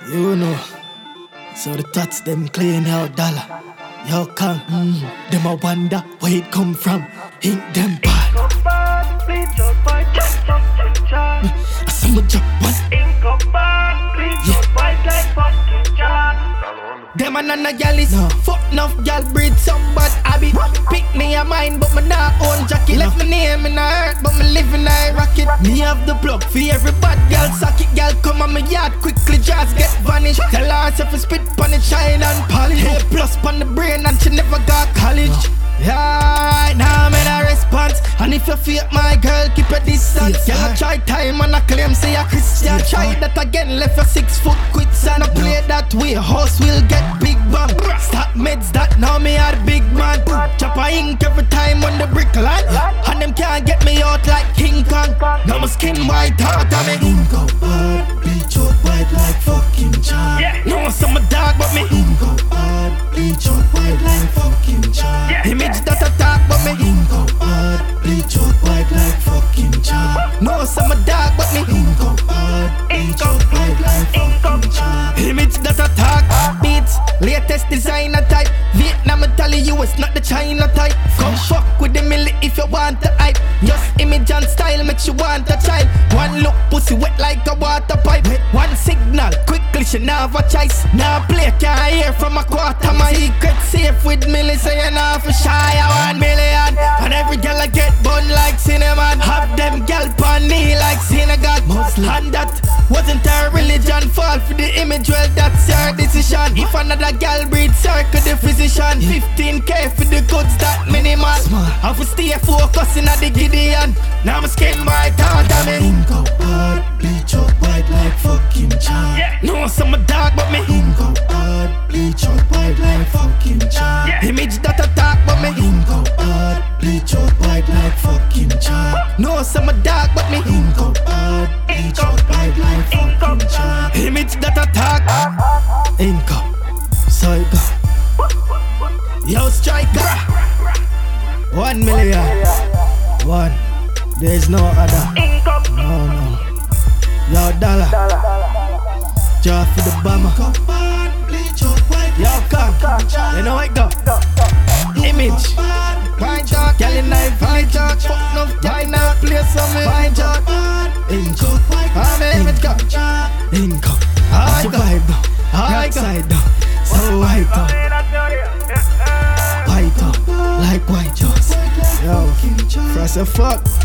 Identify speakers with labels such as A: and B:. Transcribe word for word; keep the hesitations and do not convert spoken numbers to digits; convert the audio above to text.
A: You know, so the tats them clean out dollar. Yo, come, mm, them a wonder where it come from. Ain't them bad. I saw my job one. Them and none of y'all is no. Fuck enough y'all breed some bad habit. Pick me a mind but me not own jacket. No. Left me name in a hurt but me live in a rocket. Me have the plug for every bad girl. Socket girl come on my yard quickly just get vanished. Tell her if I spit pon it shine and polish. Hey plus pon the brain and she never got college. No. Yeah, now I'm in a response. And if you feel my girl, keep a distance. Yeah, I try time and I claim say a Christian. Try that again, left your six foot quits. And I play that way, horse will get big bang. Stop meds that now me are the big man. Chop a ink every time on the brick line. And them can't get me out like King Kong. Now my skin white heart and me ink out bad. Bleach out white like fucking charm. No some dog but me ink out bad. Bleach out white like fucking charm. Image that attack but me ink out bad. Bleach out white like fucking charm. No some dog but me ink out bad. Bleach out white like fucking charm. Image that attack beats. Latest designer type. Vietnam Italy U S not the China type. Come fuck with the milli if you want the hype. Just image and style makes you want a child. One look pussy wet like a water pipe. One signal quickly she now have a choice. Now play can't hear from a quarter. My secret safe with milli say you now for shy a one million. And every girl I get bun like cinnamon. Have them gal pon me like synagogue. And that wasn't her religion. Fall for the image, well that's your decision. If another gal breed circle the physician. Fifteen K for the goods that minimal. I have to stay focusing at the Gideon. Now my skin white out of me ink out bad. Bleach out white like fucking charm. No some dark but me ink out bad. Bleach out white like fucking charm. Image that attack but me ink out bad. Bleach out white like fucking charm. No some dark but me ink out bad. Bleach out white like fucking charm. Image that attack ink out. So it go. Yo striker. One million. One. There's no other. No, no. Yo, dollar. Jaw for the bomber. Yo, come. You know what go? Image. Wine talk. Girl in life, wine talk. Fuck enough time now. Play some wine talk. Income. How the image go? Income. How I go? How I go? So white up. White up. Like white jaws. Yo, press a fuck.